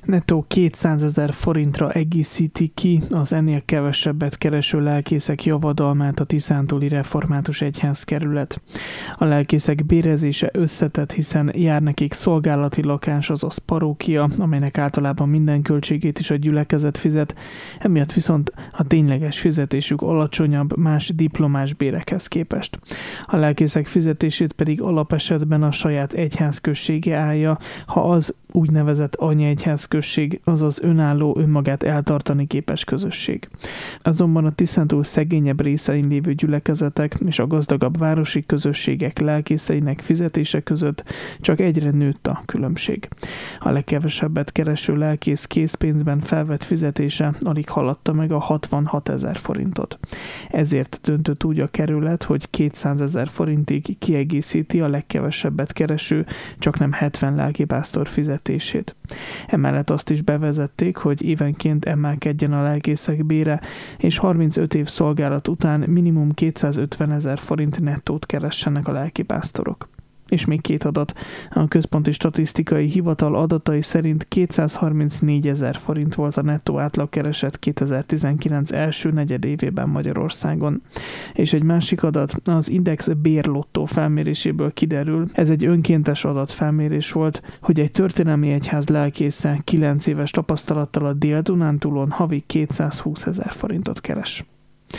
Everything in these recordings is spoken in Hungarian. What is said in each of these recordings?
Nettó 200 000 forintra egészíti ki az ennél kevesebbet kereső lelkészek javadalmát a tiszántúli református egyházkerület. A lelkészek bérezése összetett, hiszen jár nekik szolgálati lakás, azaz parókia, amelynek általában minden költségét is a gyülekezet fizet, emiatt viszont a tényleges fizetésük alacsonyabb más diplomás bérekhez képest. A lelkészek fizetését pedig alapesetben a saját egyházközsége állja, ha az úgynevezett anyaegyházközség, azaz önálló, önmagát eltartani képes közösség. Azonban a Tiszántúl szegényebb részein lévő gyülekezetek és a gazdagabb városi közösségek lelkészeinek fizetése között csak egyre nőtt a különbség. A legkevesebbet kereső lelkész készpénzben felvett fizetése alig haladta meg a 66 000 forintot. Ezért döntött úgy a kerület, hogy 200 000 forintig kiegészíti a legkevesebbet kereső, csaknem 70 lelkipásztor fizetését. Emellett azt is bevezették, hogy évenként emelkedjen a lelkészek bére, és 35 év szolgálat után minimum 250 000 forint nettót keressenek a lelkipásztorok. És még két adat. A Központi Statisztikai Hivatal adatai szerint 234 000 forint volt a nettó átlagkereset 2019 első negyedévében Magyarországon. És egy másik adat, az Index bérlottó felméréséből kiderül, ez egy önkéntes adatfelmérés volt, hogy egy történelmi egyház lelkésze 9 éves tapasztalattal a Dél-Dunántúlon havi 220 000 forintot keres.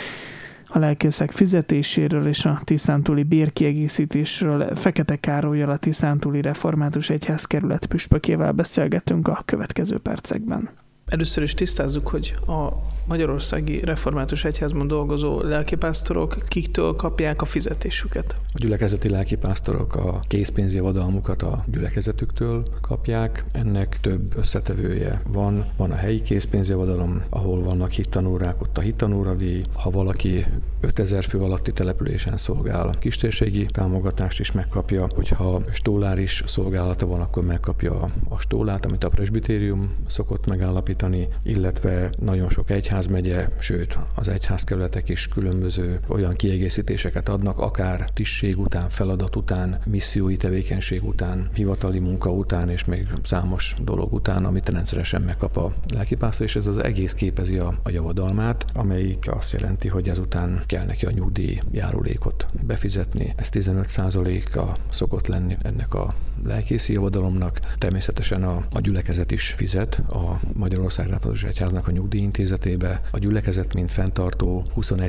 A lelkészek fizetéséről és a tiszántúli bérkiegészítésről Fekete Károllyal, a Tiszántúli Református Egyházkerület püspökével beszélgetünk a következő percekben. Először is tisztázzuk, hogy a Magyarországi Református Egyházban dolgozó lelkipásztorok kiktől kapják a fizetésüket? A gyülekezeti lelkipásztorok a készpénzjavadalmukat a gyülekezetüktől kapják. Ennek több összetevője van. Van a helyi készpénzjavadalom, ahol vannak hittanórák, ott a hittanóradíj. Ha valaki 5000 fő alatti településen szolgál, kistérségi támogatást is megkapja. Hogyha stóláris szolgálata van, akkor megkapja a stólát, amit a presbitérium szokott megállapítani, illetve nagyon sok egyházmegye, sőt az egyházkerületek is különböző olyan kiegészítéseket adnak, akár tisztség után, feladat után, missziói tevékenység után, hivatali munka után, és még számos dolog után, amit rendszeresen megkap a lelkipásztor, és ez az egész képezi a javadalmát, amelyik azt jelenti, hogy ezután kell neki a nyugdíj járulékot befizetni. Ez 15%-a szokott lenni ennek a lelkészi javadalomnak. Természetesen a gyülekezet is fizet a Magyarország Református Egyháznak a nyugdíjintézetébe. A gyülekezet, mint fenntartó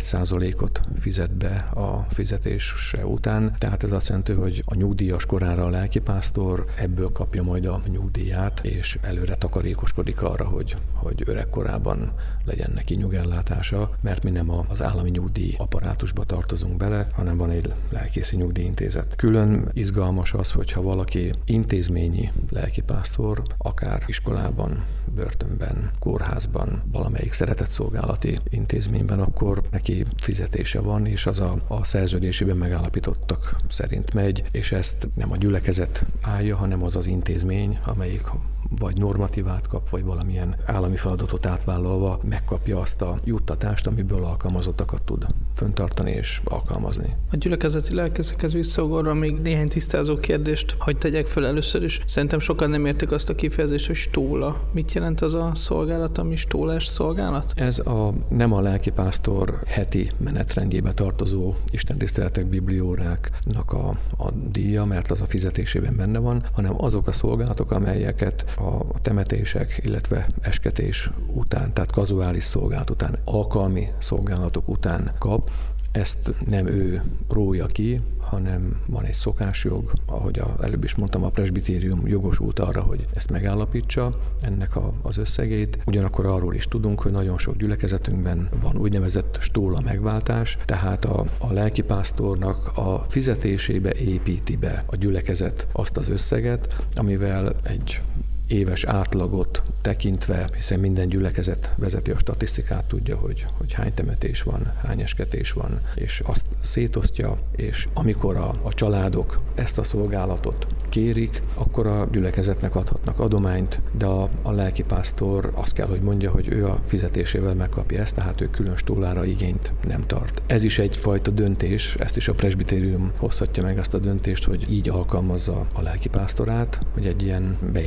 21%-ot fizet be a fizetése után. Tehát ez azt jelenti, hogy a nyugdíjas korára a lelkipásztor ebből kapja majd a nyugdíját, és előre takarékoskodik arra, hogy öregkorában legyen neki nyugellátása, mert mi nem az állami nyugdíj apparátusba tartozunk bele, hanem van egy lelkészi nyugdíjintézet. Külön izgalmas az, hogyha valaki intézményi lelkipásztor, akár iskolában, börtönben, kórházban, valamelyik szeretetszolgálati intézményben, akkor neki fizetése van, és az a szerződésében megállapítottak szerint megy, és ezt nem a gyülekezet állja, hanem az az intézmény, amelyik vagy normatívát kap, vagy valamilyen állami feladatot átvállalva megkapja azt a juttatást, amiből alkalmazottakat tud fenntartani és alkalmazni. A gyülekezeti lelkészekhez visszaugorva még néhány tisztázó kérdést hagy tegyek föl először is. Szerintem sokan nem értik azt a kifejezést, hogy stóla. Mit jelent az a szolgálat, ami stólás szolgálat? Ez nem a lelkipásztor heti menetrendjébe tartozó istentiszteletek, biblióráknak a díja, mert az a fizetésében benne van, hanem azok a szolgálatok, amelyeket a temetések, illetve esketés után, tehát kazuális szolgálat után, alkalmi szolgálatok után kap. Ezt nem ő rója ki, hanem van egy szokásjog, ahogy előbb is mondtam, a presbitérium jogosult arra, hogy ezt megállapítsa, ennek az összegét. Ugyanakkor arról is tudunk, hogy nagyon sok gyülekezetünkben van úgynevezett stóla megváltás, tehát a lelkipásztornak a fizetésébe építi be a gyülekezet azt az összeget, amivel egy éves átlagot tekintve, hiszen minden gyülekezet vezeti a statisztikát, tudja, hogy hány temetés van, hány esketés van, és azt szétosztja, és amikor a családok ezt a szolgálatot kérik, akkor a gyülekezetnek adhatnak adományt, de a lelkipásztor azt kell, hogy mondja, hogy ő a fizetésével megkapja ezt, tehát ő külön stólára igényt nem tart. Ez is egyfajta döntés, ezt is a presbitérium hozhatja meg azt a döntést, hogy így alkalmazza a lelkipásztorát, hogy egy ilyen beépített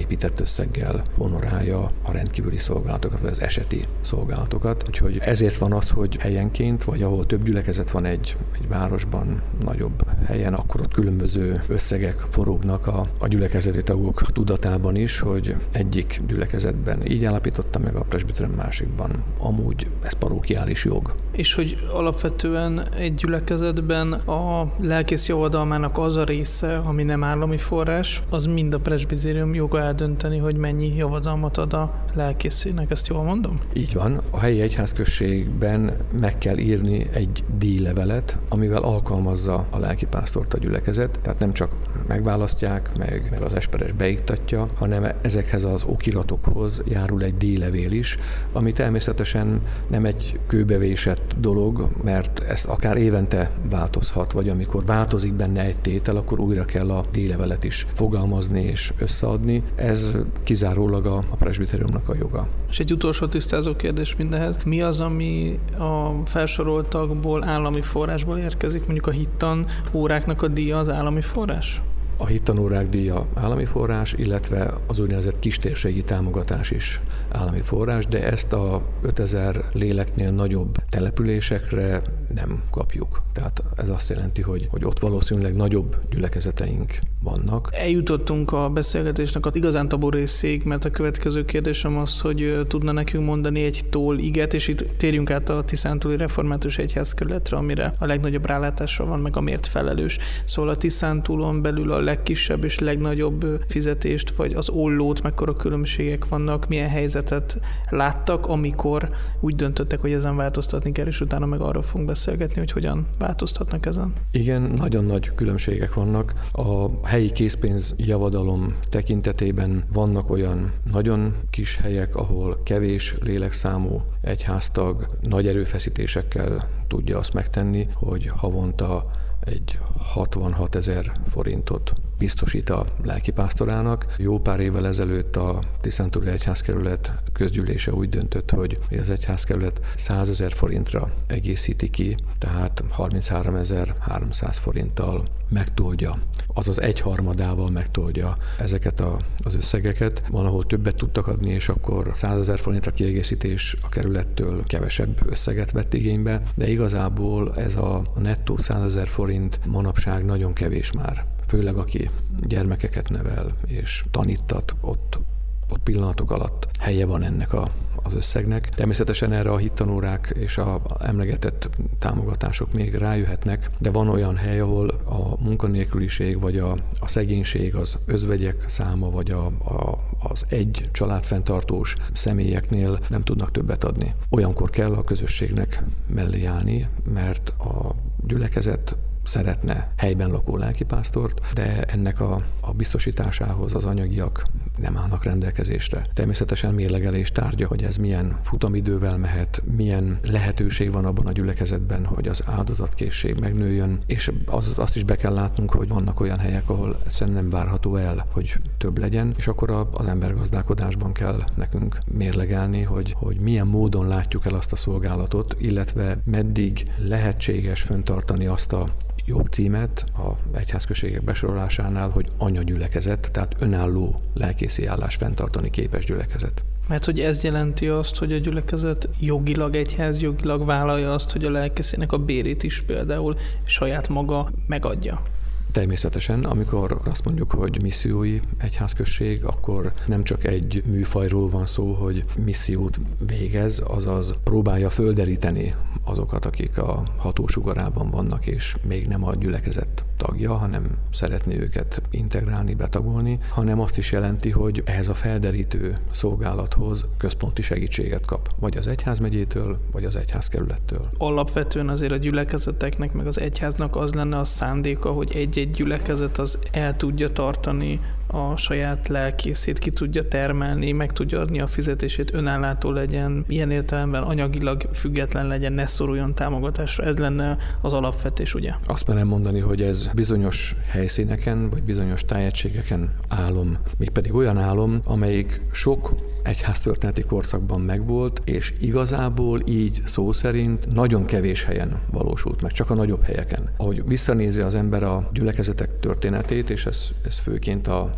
összeggel honorálja a rendkívüli szolgálatokat, vagy az eseti szolgálatokat. Úgyhogy ezért van az, hogy helyenként, vagy ahol több gyülekezet van egy városban, nagyobb helyen, akkor ott különböző összegek forognak a gyülekezeti tagok tudatában is, hogy egyik gyülekezetben így állapította meg a presbitérium, másikban amúgy ez parókiális jog. És hogy alapvetően egy gyülekezetben a lelkész javadalmának az a része, ami nem állami forrás, az mind a presbitérium joga eldönteni, hogy mennyi javadalmat ad a lelkészének. Ezt jól mondom? Így van. A helyi egyházközségben meg kell írni egy díjlevelet, amivel alkalmazza a lelkipásztort a gyülekezet. Tehát nem csak megválasztják, meg az esperes beiktatja, hanem ezekhez az okiratokhoz járul egy díjlevél is, ami természetesen nem egy kőbevésett dolog, mert ez akár évente változhat, vagy amikor változik benne egy tétel, akkor újra kell a díjlevelet is fogalmazni és összeadni. Ez kizárólag a presbitériumnak a joga. És egy utolsó tisztázó kérdés mindenhez. Mi az, ami a felsoroltakból állami forrásból érkezik? Mondjuk a hittan óráknak a díja az állami forrás? A hittanórák díja állami forrás, illetve az úgynevezett kistérségi támogatás is állami forrás, de ezt a 5000 léleknél nagyobb településekre nem kapjuk. Tehát ez azt jelenti, hogy ott valószínűleg nagyobb gyülekezeteink vannak. Eljutottunk a beszélgetésnek az igazán tabu részéig, mert a következő kérdésem az, hogy tudna nekünk mondani egy iget, és itt térjünk át a Tiszántúli Református Egyházkerületre, amire a legnagyobb rálátással van, meg amért felelős. Szóval a Tiszántúlon belül a legkisebb és legnagyobb fizetést, vagy az ollót, mekkora különbségek vannak, milyen helyzetet láttak, amikor úgy döntöttek, hogy ezen változtatni kell, és utána meg arról fogunk beszélgetni, hogy hogyan változtatnak ezen. Igen, nagyon nagy különbségek vannak. A helyi készpénz javadalom tekintetében vannak olyan nagyon kis helyek, ahol kevés lélekszámú egyháztag nagy erőfeszítésekkel tudja azt megtenni, hogy havonta egy 66 000 forintot biztosít a lelkipásztorának. Jó pár évvel ezelőtt a Tiszántúli Egyházkerület közgyűlése úgy döntött, hogy az egyházkerület 100 000 forintra egészíti ki, tehát 33 300 forinttal megtoldja, azaz 1/3 megtoldja ezeket az összegeket. Van, ahol többet tudtak adni, és akkor 100 000 forintra kiegészítés a kerülettől kevesebb összeget vett igénybe, de igazából ez a nettó 100 000 forint manapság nagyon kevés már. Főleg aki gyermekeket nevel és tanítat, ott pillanatok alatt helye van ennek az összegnek. Természetesen erre a hittanórák és a emlegetett támogatások még rájöhetnek, de van olyan hely, ahol a munkanélküliség vagy a szegénység, az özvegyek száma, vagy az egy családfenntartós személyeknél nem tudnak többet adni. Olyankor kell a közösségnek mellé állni, mert a gyülekezet szeretne helyben lakó lelkipásztort, de ennek a biztosításához az anyagiak nem állnak rendelkezésre. Természetesen mérlegelés tárgya, hogy ez milyen futamidővel mehet, milyen lehetőség van abban a gyülekezetben, hogy az áldozatkészség megnőjön, és azt is be kell látnunk, hogy vannak olyan helyek, ahol egyszerűen nem várható el, hogy több legyen, és akkor az embergazdálkodásban kell nekünk mérlegelni, hogy milyen módon látjuk el azt a szolgálatot, illetve meddig lehetséges fenntartani azt a jogcímet a egyházközségek besorolásánál, hogy anyagyülekezet, tehát önálló lelkészi állás fenntartani képes gyülekezet. Mert hogy ez jelenti azt, hogy a gyülekezet jogilag, egyház jogilag vállalja azt, hogy a lelkészének a bérét is például saját maga megadja. Természetesen, amikor azt mondjuk, hogy missziói egyházközség, akkor nem csak egy műfajról van szó, hogy missziót végez, azaz próbálja földeríteni azokat, akik a hatósugarában vannak, és még nem a gyülekezet tagja, hanem szeretné őket integrálni, betagolni, hanem azt is jelenti, hogy ehhez a felderítő szolgálathoz központi segítséget kap, vagy az egyházmegyétől, vagy az egyházkerülettől. Alapvetően azért a gyülekezeteknek, meg az egyháznak az lenne a szándéka, hogy egy gyülekezet az el tudja tartani a saját lelkészét, ki tudja termelni, meg tudja adni a fizetését, önállátó legyen, ilyen értelemben anyagilag független legyen, ne szoruljon támogatásra. Ez lenne az alapvetés, ugye? Azt merem mondani, hogy ez bizonyos helyszíneken, vagy bizonyos tájegységeken álom. Mégpedig olyan álom, amelyik sok egyháztörténeti korszakban megvolt, és igazából így szó szerint nagyon kevés helyen valósult meg, csak a nagyobb helyeken. Ahogy visszanézi az ember a gyülekezetek történetét, és ez főként a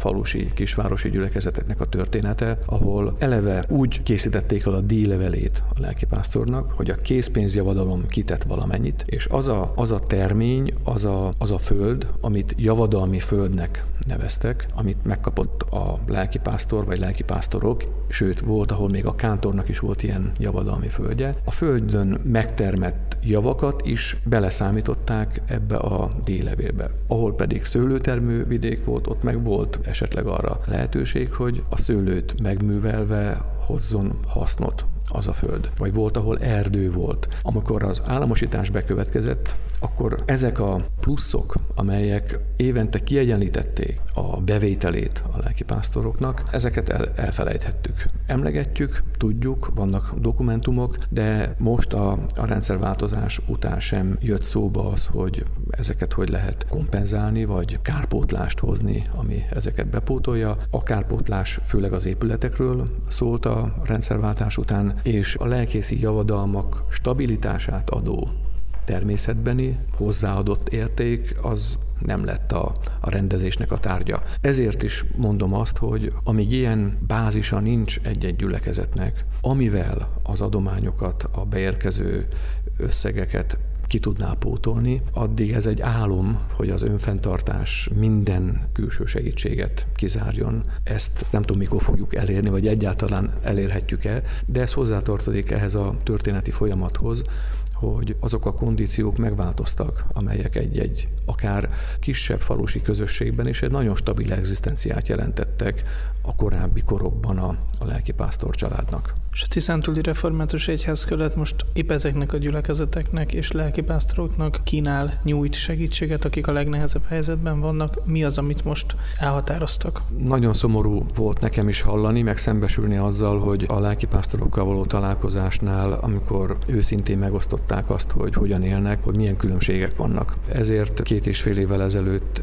falusi, kisvárosi gyülekezeteknek a története, ahol eleve úgy készítették el a díjlevelét a lelkipásztornak, hogy a készpénzjavadalom kitett valamennyit, és az a termény, az a föld, amit javadalmi földnek neveztek, amit megkapott a lelkipásztor vagy lelkipásztorok, sőt volt, ahol még a kántornak is volt ilyen javadalmi földje. A földön megtermett javakat is beleszámították ebbe a díjlevélbe. Ahol pedig szőlőtermő vidék volt, ott meg volt esetleg arra lehetőség, hogy a szőlőt megművelve hozzon hasznot az a föld. Vagy volt, ahol erdő volt. Amikor az államosítás bekövetkezett, akkor ezek a pluszok, amelyek évente kiegyenlítették a bevételét a lelkipásztoroknak, ezeket elfelejthettük. Emlegetjük, tudjuk, vannak dokumentumok, de most a rendszerváltozás után sem jött szóba az, hogy ezeket hogy lehet kompenzálni, vagy kárpótlást hozni, ami ezeket bepótolja. A kárpótlás főleg az épületekről szólt a rendszerváltás után, és a lelkészi javadalmak stabilitását adó természetbeni hozzáadott érték az nem lett a rendezésnek a tárgya. Ezért is mondom azt, hogy amíg ilyen bázisa nincs egy-egy gyülekezetnek, amivel az adományokat, a beérkező összegeket ki tudná pótolni, addig ez egy álom, hogy az önfenntartás minden külső segítséget kizárjon. Ezt nem tudom, mikor fogjuk elérni, vagy egyáltalán elérhetjük-e, de ez hozzátartozik ehhez a történeti folyamathoz, hogy azok a kondíciók megváltoztak, amelyek egy akár kisebb falusi közösségben is egy nagyon stabil egzisztenciát jelentettek a korábbi korokban a lelkipásztor családnak. És a Tiszántúli Református Egyházkerület most épp ezeknek a gyülekezeteknek és lelkipásztoroknak kínál, nyújt segítséget, akik a legnehezebb helyzetben vannak. Mi az, amit most elhatároztak? Nagyon szomorú volt nekem is hallani, meg szembesülni azzal, hogy a lelkipásztorokkal való találkozásnál, amikor őszintén megosztották azt, hogy hogyan élnek, hogy milyen különbségek vannak. Ezért 2,5 évvel ezelőtt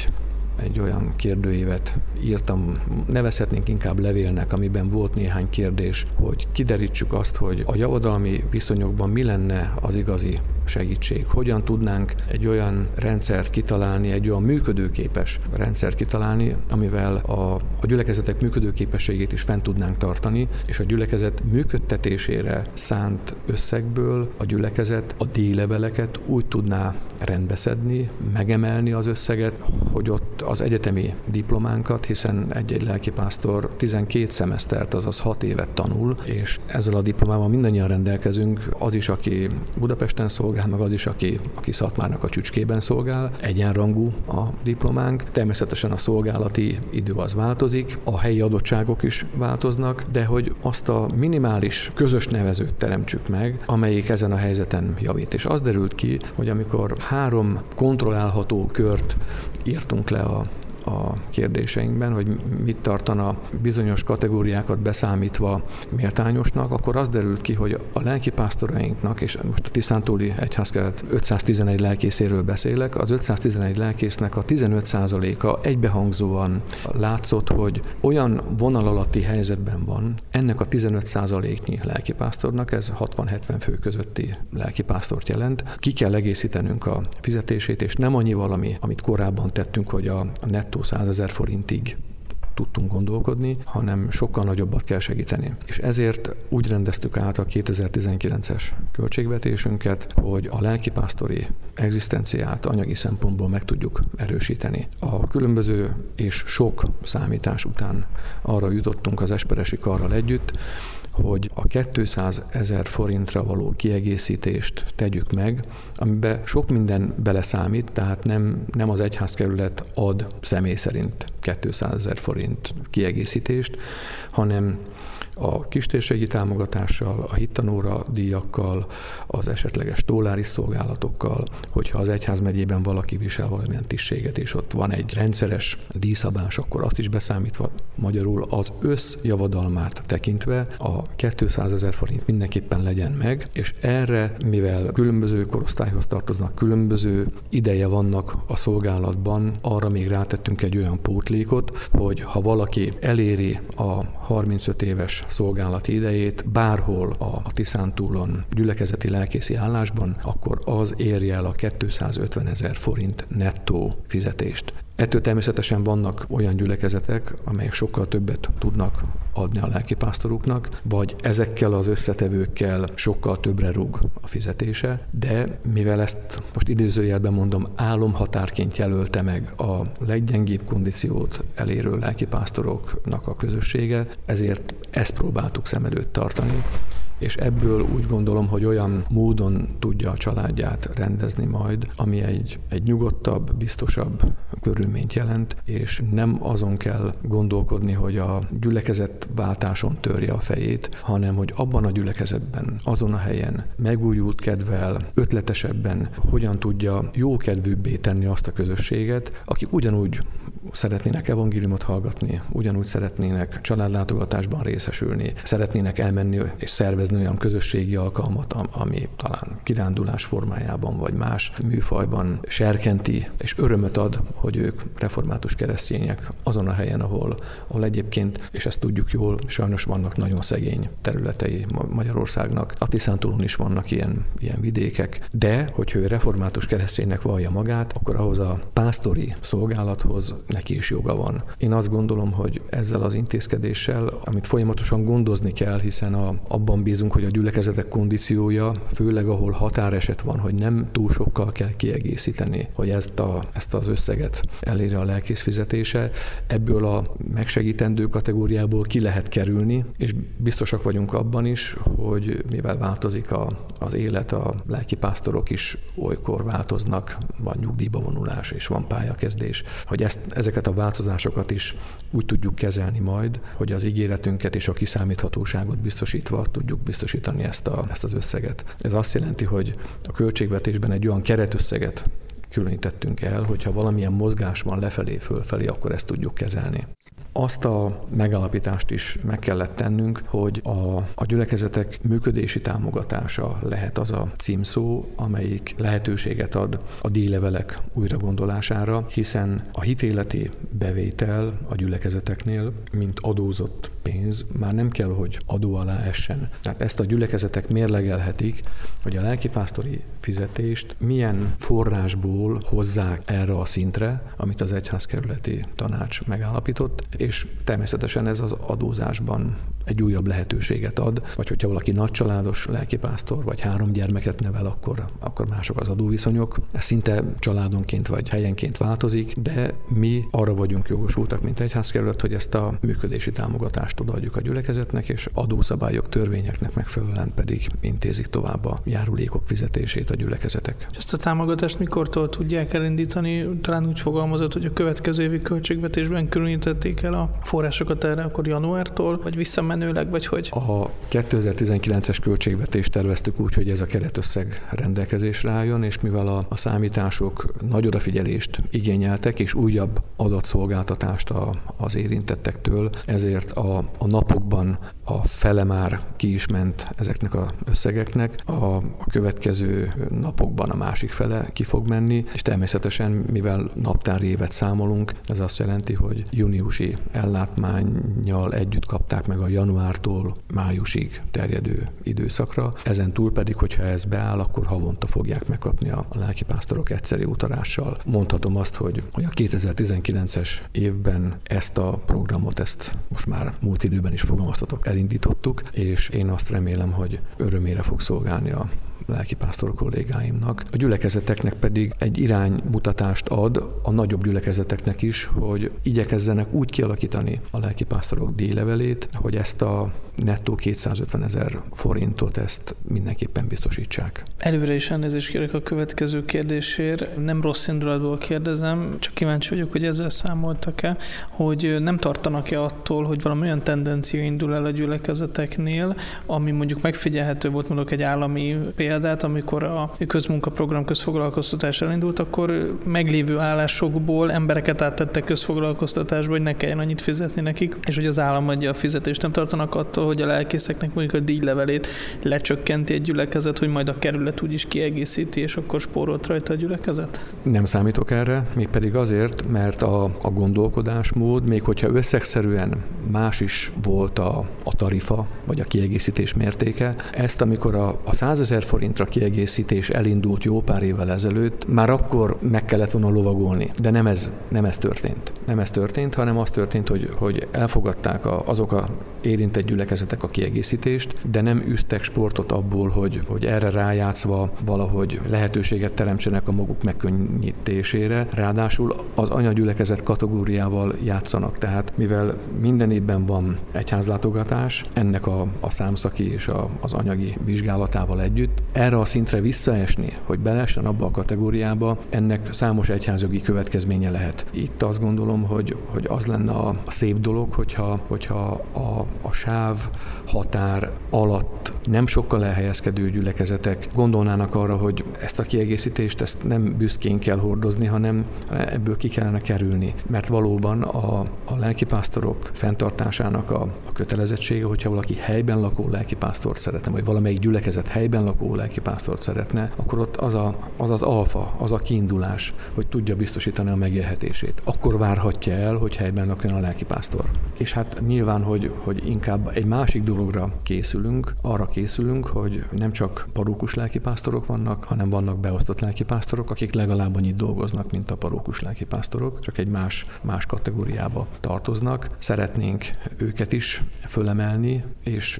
egy olyan kérdőívet írtam, nevezhetnénk inkább levélnek, amiben volt néhány kérdés, hogy kiderítsük azt, hogy a javadalmi viszonyokban mi lenne az igazi segítség. Hogyan tudnánk egy olyan rendszert kitalálni, egy olyan működőképes rendszert kitalálni, amivel a gyülekezetek működőképességét is fent tudnánk tartani, és a gyülekezet működtetésére szánt összegből a gyülekezet a díjleveleket úgy tudná rendbeszedni, megemelni az összeget, hogy ott az egyetemi diplománkat, hiszen egy lelkipásztor 12 szemesztert, azaz 6 évet tanul, és ezzel a diplomával mindannyian rendelkezünk, az is, aki Budapesten szolgál, meg az is, aki Szatmárnak a Csücskében szolgál. Egyenrangú a diplománk. Természetesen a szolgálati idő az változik, a helyi adottságok is változnak, de hogy azt a minimális közös nevezőt teremtsük meg, amelyik ezen a helyzeten javít. És az derült ki, hogy amikor 3 kontrollálható kört írtunk le a kérdéseinkben, hogy mit tartana bizonyos kategóriákat beszámítva méltányosnak, akkor az derült ki, hogy a lelkipásztorainknak, és most a Tiszántúli Egyházkerület 511 lelkészéről beszélek, az 511 lelkésznek a 15%-a egybehangzóan látszott, hogy olyan vonal alatti helyzetben van, ennek a 15%-nyi lelkipásztornak, ez 60-70 fő közötti lelkipásztort jelent, ki kell egészítenünk a fizetését, és nem annyi valami, amit korábban tettünk, hogy a nettó 100 000 forintig tudtunk gondolkodni, hanem sokkal nagyobbat kell segíteni. És ezért úgy rendeztük át a 2019-es költségvetésünket, hogy a lelkipásztori egzisztenciát anyagi szempontból meg tudjuk erősíteni. A különböző és sok számítás után arra jutottunk az Esperesi Karral együtt, hogy a 200 000 forintra való kiegészítést tegyük meg, amiben sok minden beleszámít, tehát nem az egyházkerület ad személy szerint 200 000 forint kiegészítést, hanem a kistérségi támogatással, a hittanóra díjakkal, az esetleges tolláris szolgálatokkal, hogyha az egyházmegyében valaki visel valamilyen tisztséget, és ott van egy rendszeres díjszabás, akkor azt is beszámítva, magyarul az összjavadalmát tekintve a 200 000 forint mindenképpen legyen meg, és erre, mivel különböző korosztályhoz tartoznak, különböző ideje vannak a szolgálatban, arra még rátettünk egy olyan pótlékot, hogy ha valaki eléri a 35 éves szolgálati idejét bárhol a Tiszántúlon gyülekezeti lelkészi állásban, akkor az érje el a 250 000 forint nettó fizetést. Ettől természetesen vannak olyan gyülekezetek, amelyek sokkal többet tudnak adni a lelkipásztoruknak, vagy ezekkel az összetevőkkel sokkal többre rúg a fizetése, de mivel ezt most idézőjelben mondom, álomhatárként jelölte meg a leggyengébb kondíciót elérő lelkipásztoroknak a közössége, ezért ezt próbáltuk szem előtt tartani, és ebből úgy gondolom, hogy olyan módon tudja a családját rendezni majd, ami egy nyugodtabb, biztosabb körülményt jelent, és nem azon kell gondolkodni, hogy a gyülekezetváltáson törje a fejét, hanem hogy abban a gyülekezetben, azon a helyen megújult kedvel, ötletesebben hogyan tudja jókedvűbbé tenni azt a közösséget, akik ugyanúgy szeretnének evangéliumot hallgatni, ugyanúgy szeretnének családlátogatásban részesülni, szeretnének elmenni és szervezni olyan közösségi alkalmat, ami talán kirándulás formájában vagy más műfajban serkenti és örömöt ad, hogy ők református keresztények azon a helyen, ahol egyébként, és ezt tudjuk jól, sajnos vannak nagyon szegény területei Magyarországnak. A Tiszántúlon is vannak ilyen vidékek, de hogyha ő református kereszténynek vallja magát, akkor ahhoz a pásztori szolgálathoz neki is joga van. Én azt gondolom, hogy ezzel az intézkedéssel, amit folyamatosan gondozni kell, hiszen abban bízunk, hogy a gyülekezetek kondíciója, főleg ahol határeset van, hogy nem túl sokkal kell kiegészíteni, hogy ezt az összeget elérje a lelkész fizetése, ebből a megsegítendő kategóriából ki lehet kerülni, és biztosak vagyunk abban is, hogy mivel változik az élet, a lelkipásztorok is olykor változnak, van nyugdíjba vonulás és van pályakezdés, hogy ezeket a változásokat is úgy tudjuk kezelni majd, hogy az ígéretünket és a kiszámíthatóságot biztosítva tudjuk biztosítani ezt az összeget. Ez azt jelenti, hogy a költségvetésben egy olyan keretösszeget különítettünk el, hogyha valamilyen mozgás van lefelé, fölfelé, akkor ezt tudjuk kezelni. Azt a megállapítást is meg kellett tennünk, hogy a gyülekezetek működési támogatása lehet az a címszó, amelyik lehetőséget ad a díjlevelek újragondolására, hiszen a hitéleti bevétel a gyülekezeteknél, mint adózott pénz, már nem kell, hogy adó alá essen. Tehát ezt a gyülekezetek mérlegelhetik, hogy a lelkipásztori fizetést milyen forrásból hozzák erre a szintre, amit az egyházkerületi tanács megállapított, és természetesen ez az adózásban egy újabb lehetőséget ad, vagy hogyha valaki nagycsaládos lelkipásztor, vagy 3 gyermeket nevel, akkor mások az adóviszonyok. Ez szinte családonként vagy helyenként változik, de mi arra vagyunk jogosultak, mint egyházkerület, hogy ezt a működési támogatást odaadjuk a gyülekezetnek, és adószabályok, törvényeknek megfelelően pedig intézik tovább a járulékok fizetését a gyülekezetek. Ezt a támogatást mikortól tudják elindítani? Talán úgy fogalmazott, hogy a következő évi költségvetésben különítették el a forrásokat erre, akkor januártól, vagy visszamenőleg, vagy hogy? A 2019-es költségvetést terveztük úgy, hogy ez a keretösszeg rendelkezésre álljon, és mivel a számítások nagy odafigyelést igényeltek, és újabb adatszolgáltatást az érintettektől, ezért a napokban a fele már ki is ment ezeknek az összegeknek, a következő napokban a másik fele ki fog menni, és természetesen, mivel naptári évet számolunk, ez azt jelenti, hogy júniusi ellátmánnyal együtt kapták meg a januártól májusig terjedő időszakra. Ezen túl pedig, hogyha ez beáll, akkor havonta fogják megkapni a lelkipásztorok egyszeri utalással. Mondhatom azt, hogy a 2019-es évben ezt a programot, ezt most már múlt időben is fogalmaztatok, elindítottuk, és én azt remélem, hogy örömére fog szolgálni a lelkipásztor kollégáimnak. A gyülekezeteknek pedig egy iránymutatást ad, a nagyobb gyülekezeteknek is, hogy igyekezzenek úgy kialakítani a lelkipásztorok díjlevelét, hogy ezt a nettó 250 000 forintot ezt mindenképpen biztosítsák. Előre is elnézést kérek a következő kérdésért. Nem rossz indulatból kérdezem, csak kíváncsi vagyok, hogy ezzel számoltak-e, hogy nem tartanak-e attól, hogy valami olyan tendencia indul el a gyülekezeteknél, ami mondjuk megfigyelhető volt, mondok egy állami példát, amikor a közmunkaprogram közfoglalkoztatás elindult, akkor meglévő állásokból embereket áttettek közfoglalkoztatásba, hogy ne kelljen annyit fizetni nekik, és hogy az állam adja a fizetést. Nem tartanak attól, hogy a lelkészeknek mondjuk a díjlevelét lecsökkenti egy gyülekezet, hogy majd a kerület úgyis kiegészíti, és akkor spórolt rajta a gyülekezet? Nem számítok erre, mégpedig azért, mert a gondolkodásmód, még hogyha összegszerűen más is volt a tarifa, vagy a kiegészítés mértéke, ezt amikor a 100 000 forint forintra kiegészítés elindult jó pár évvel ezelőtt, már akkor meg kellett volna lovagolni. De nem ez történt. Nem ez történt, hanem az történt, hogy elfogadták azok a érintett gyülekezetek a kiegészítést, de nem űztek sportot abból, hogy erre rájátszva valahogy lehetőséget teremtsenek a maguk megkönnyítésére. Ráadásul az anyagyülekezet kategóriával játszanak. Tehát mivel minden évben van egyházlátogatás, ennek a számszaki és az anyagi vizsgálatával együtt, erre a szintre visszaesni, hogy beleessen abba a kategóriába, ennek számos egyházjogi következménye lehet. Itt azt gondolom, hogy az lenne a szép dolog, hogyha a sáv határ alatt nem sokkal elhelyezkedő gyülekezetek gondolnának arra, hogy ezt a kiegészítést ezt nem büszkén kell hordozni, hanem ebből ki kellene kerülni. Mert valóban a lelkipásztorok fenntartásának a kötelezettsége, hogyha valaki helyben lakó lelkipásztort szeretne, vagy valamelyik gyülekezet helyben lakó lelkipásztort szeretne, akkor ott az alfa, az a kiindulás, hogy tudja biztosítani a megélhetését. Akkor várhatja el, hogy helyben lakjon a lelkipásztor. És hát nyilván, hogy inkább egy másik dologra készülünk, arra készülünk, hogy nem csak parókus lelkipásztorok vannak, hanem vannak beosztott lelkipásztorok, akik legalább annyit dolgoznak, mint a parókus lelkipásztorok, csak egy más kategóriába tartoznak. Szeretnénk őket is fölemelni és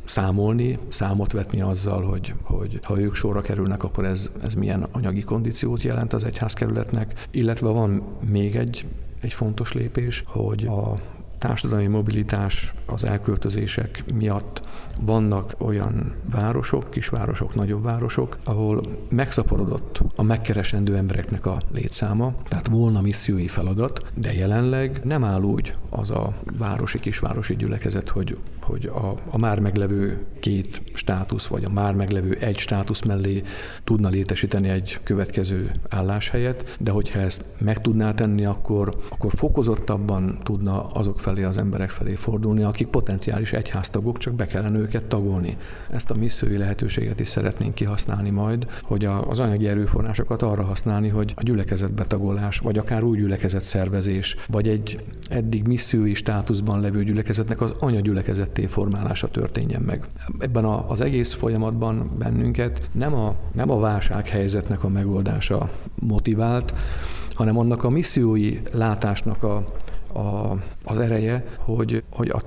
számot vetni azzal, hogy ha ők sorra kerülnek, akkor ez milyen anyagi kondíciót jelent az egyházkerületnek, illetve van még egy fontos lépés, hogy a társadalmi mobilitás, az elköltözések miatt vannak olyan városok, kisvárosok, nagyobb városok, ahol megszaporodott a megkeresendő embereknek a létszáma, tehát volna missziói feladat, de jelenleg nem áll úgy az a kisvárosi gyülekezet, hogy a már meglevő 2 státusz, vagy a már meglevő 1 státusz mellé tudna létesíteni egy következő álláshelyet, de hogyha ezt meg tudná tenni, akkor fokozottabban tudna azok felé, az emberek felé fordulni, akik potenciális egyháztagok, csak be kellene őket tagolni. Ezt a missziói lehetőséget is szeretnénk kihasználni majd, hogy az anyagi erőforrásokat arra használni, hogy a gyülekezet betagolás, vagy akár új gyülekezet szervezés, vagy egy eddig missziói státuszban levő gyülekezetnek az anyagyülekezetté formálása történjen meg. Ebben az egész folyamatban bennünket nem a válsághelyzetnek a megoldása motivált, hanem annak a missziói látásnak az ereje, hogy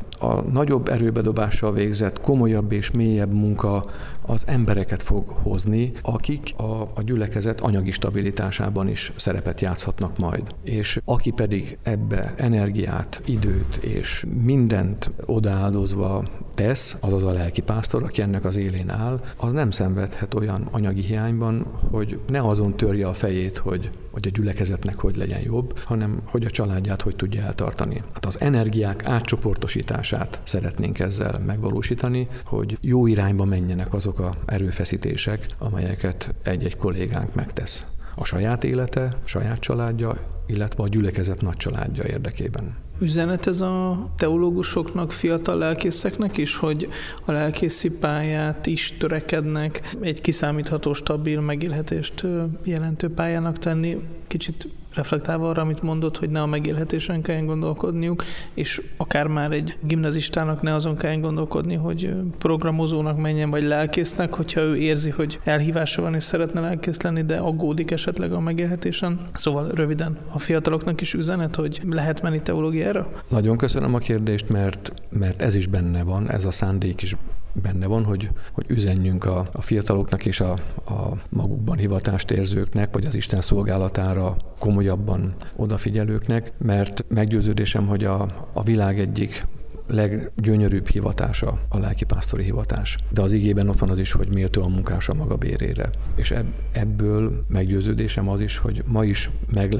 a nagyobb erőbedobással végzett, komolyabb és mélyebb munka az embereket fog hozni, akik a gyülekezet anyagi stabilitásában is szerepet játszhatnak majd. És aki pedig ebbe energiát, időt és mindent odaáldozva tesz, azaz a lelkipásztor, aki ennek az élén áll, az nem szenvedhet olyan anyagi hiányban, hogy ne azon törje a fejét, hogy a gyülekezetnek hogy legyen jobb, hanem hogy a családját hogy tudja eltartani. Hát az energiák átcsoportosítását szeretnénk ezzel megvalósítani, hogy jó irányba menjenek azok az erőfeszítések, amelyeket egy-egy kollégánk megtesz. A saját élete, saját családja, illetve a gyülekezet nagy családja érdekében. Üzenet ez a teológusoknak, fiatal lelkészeknek is, hogy a lelkészi pályát is törekednek egy kiszámítható, stabil megélhetést jelentő pályának tenni. Kicsit reflektálva arra, amit mondott, hogy ne a megélhetésen kelljen gondolkodniuk, és akár már egy gimnazistának ne azon kelljen gondolkodni, hogy programozónak menjen, vagy lelkésznek, hogyha ő érzi, hogy elhívása van és szeretne lelkész lenni, de aggódik esetleg a megélhetésen. Szóval röviden, a fiataloknak is üzenet, hogy lehet menni teológiára? Nagyon köszönöm a kérdést, mert ez is benne van, ez a szándék is benne van, hogy üzenjünk a fiataloknak és a magukban hivatást érzőknek, vagy az Isten szolgálatára komolyabban odafigyelőknek, mert meggyőződésem, hogy a világ egyik leggyönyörűbb hivatása a lelkipásztori hivatás. De az igében ott van az is, hogy méltó a munkás a maga bérére. És ebből meggyőződésem az is, hogy ma is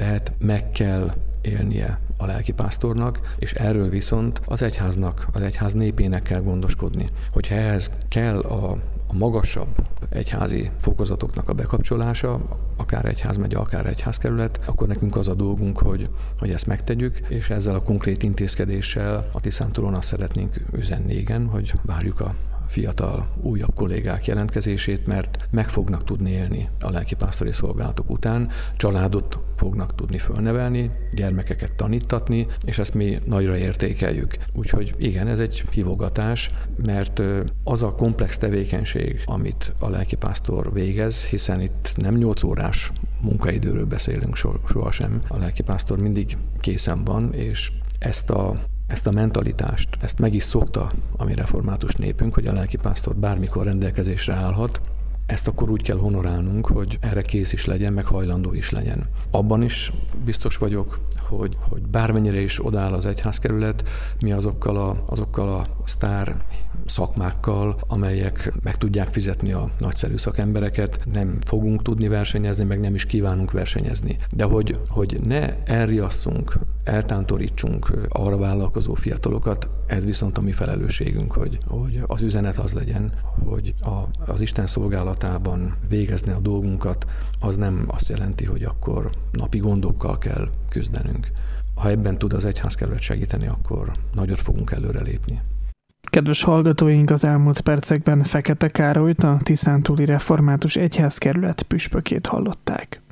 meg kell élnie a lelkipásztornak, és erről viszont az egyház népének kell gondoskodni. Hogyha ehhez kell a magasabb egyházi fokozatoknak a bekapcsolása, akár egyházmegye, akár egyházkerület, akkor nekünk az a dolgunk, hogy ezt megtegyük, és ezzel a konkrét intézkedéssel a Tiszántúlon azt szeretnénk üzenni, igen, hogy várjuk a fiatal, újabb kollégák jelentkezését, mert meg fognak tudni élni a lelkipásztori szolgálatok után, családot fognak tudni fölnevelni, gyermekeket tanítatni, és ezt mi nagyra értékeljük. Úgyhogy igen, ez egy hívogatás, mert az a komplex tevékenység, amit a lelkipásztor végez, hiszen itt nem 8 órás munkaidőről beszélünk sohasem. A lelkipásztor mindig készen van, és ezt a mentalitást, ezt meg is szokta a mi református népünk, hogy a lelkipásztor bármikor rendelkezésre állhat. Ezt akkor úgy kell honorálnunk, hogy erre kész is legyen, meg hajlandó is legyen. Abban is biztos vagyok, hogy bármennyire is odáll az egyházkerület, mi azokkal a sztár szakmákkal, amelyek meg tudják fizetni a nagyszerű szakembereket, nem fogunk tudni versenyezni, meg nem is kívánunk versenyezni. De hogy ne elriasszunk, eltántorítsunk arra vállalkozó fiatalokat, ez viszont a mi felelősségünk, hogy az üzenet az legyen, hogy az Isten szolgálatában végezni a dolgunkat, az nem azt jelenti, hogy akkor napi gondokkal kell küzdenünk. Ha ebben tud az egyházkerület segíteni, akkor nagyot fogunk előrelépni. Kedves hallgatóink, az elmúlt percekben Fekete Károlyt, a Tiszántúli Református Egyházkerület püspökét hallották.